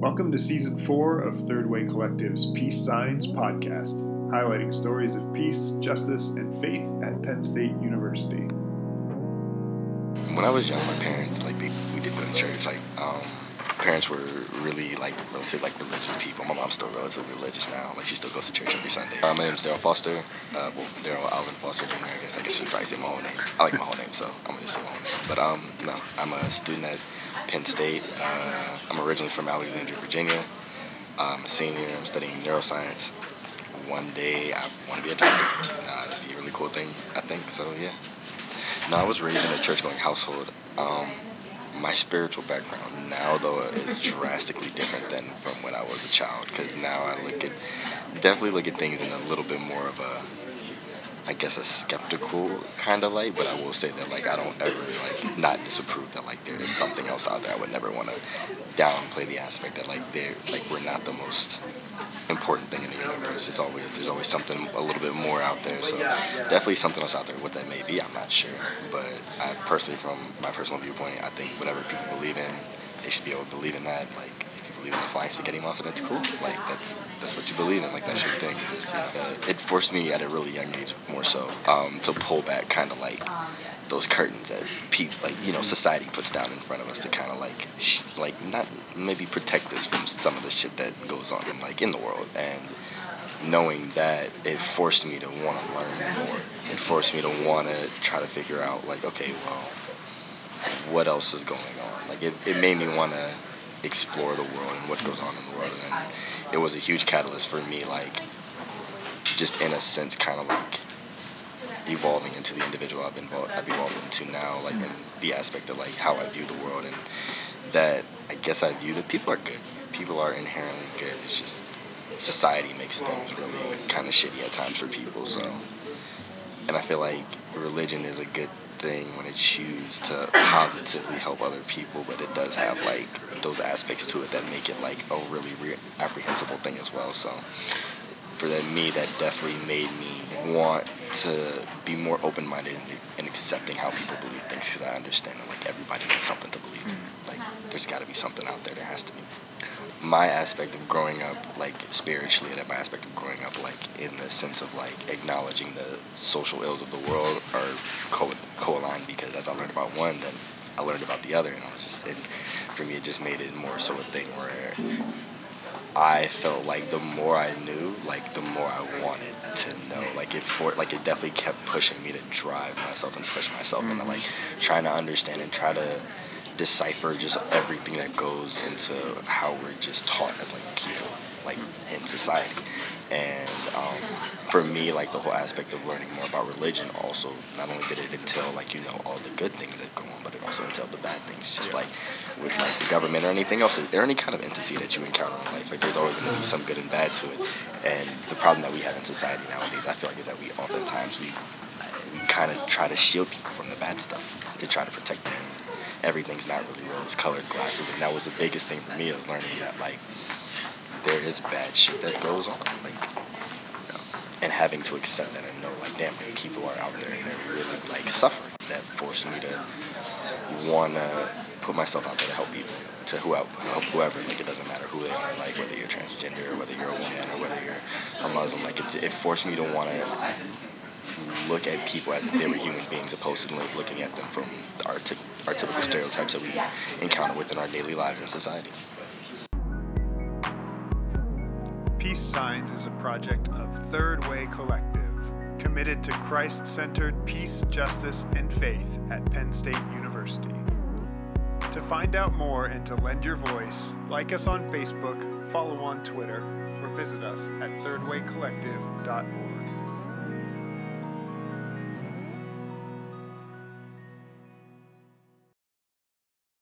Welcome to Season 4 of Third Way Collective's Peace Signs podcast, highlighting stories of peace, justice, and faith at Penn State University. When I was young, my parents, we did go to church. Parents were really, relatively, religious people. My mom's still relatively religious now. She still goes to church every Sunday. My name's Daryl Foster. Daryl Alvin Foster Jr., I guess. I should probably say my whole name. I like my whole name, so I'm going to just say my whole name. But, no, I'm a student at Penn State. I'm originally from Alexandria, Virginia. I'm a senior. I'm studying neuroscience. One day, I want to be a doctor. That'd be a really cool thing, I think. So, yeah. No, I was raised in a church-going household. My spiritual background now, though, is drastically different than from when I was a child, because now I definitely look at things in a little bit more of a skeptical kind of light, but I will say that, I don't ever, not disapprove that, there is something else out there. I would never want to downplay the aspect that, we're not the most important thing in the universe. There's always something a little bit more out there, so definitely something else out there. What that may be, I'm not sure, but I personally, from my personal viewpoint, I think whatever people believe in, they should be able to believe in that. If you believe in the flying spaghetti monster, that's cool. That's what you believe in. That's your thing. It forced me at a really young age, more so, to pull back kind of those curtains that society puts down in front of us to kind of not maybe protect us from some of the shit that goes on in the world. And knowing that, it forced me to want to learn more. It forced me to want to try to figure out what else is going on. It made me want to explore the world and what goes on in the world. And it was a huge catalyst for me, just in a sense, kind of evolving into the individual I've evolved into now, in the aspect of how I view the world, and that I guess I view that people are good. People are inherently good. It's just society makes things really kind of shitty at times for people. So, and I feel like religion is a good thing when it chooses to positively help other people, but it does have those aspects to it that make it a really apprehensible thing as well. So for me, that definitely made me want to be more open-minded and accepting how people believe things, because I understand that everybody needs something to believe in. There's got to be something out there. There has to be. My aspect of growing up spiritually, and my aspect of growing up in the sense of acknowledging the social ills of the world are co-aligned, because as I learned about one, then I learned about the other, and for me it just made it more so a thing where I felt the more I knew, the more I wanted to know. It definitely kept pushing me to drive myself and push myself into trying to understand and try to decipher just everything that goes into how we're just taught as people in society. And for me, the whole aspect of learning more about religion also, not only did it entail all the good things that go on, but it also entailed the bad things, just with the government or anything else, or any kind of entity that you encounter in life. There's always going to be some good and bad to it. And the problem that we have in society nowadays, I feel is that we oftentimes we kind of try to shield people from the bad stuff, to try to protect them. Everything's not really rose-colored glasses, and that was the biggest thing for me, is learning that there is bad shit that goes on, and having to accept that and know damn, people are out there and they're really suffering. That forced me to want to put myself out there to help people, to help whoever. It doesn't matter who they are, whether you're transgender or whether you're a woman or whether you're a Muslim. It forced me to want to look at people as if they were human beings, opposed to looking at them from our typical stereotypes that we encounter within our daily lives in society. Peace Signs is a project of Third Way Collective, committed to Christ-centered peace, justice, and faith at Penn State University. To find out more and to lend your voice, like us on Facebook, follow on Twitter, or visit us at thirdwaycollective.org.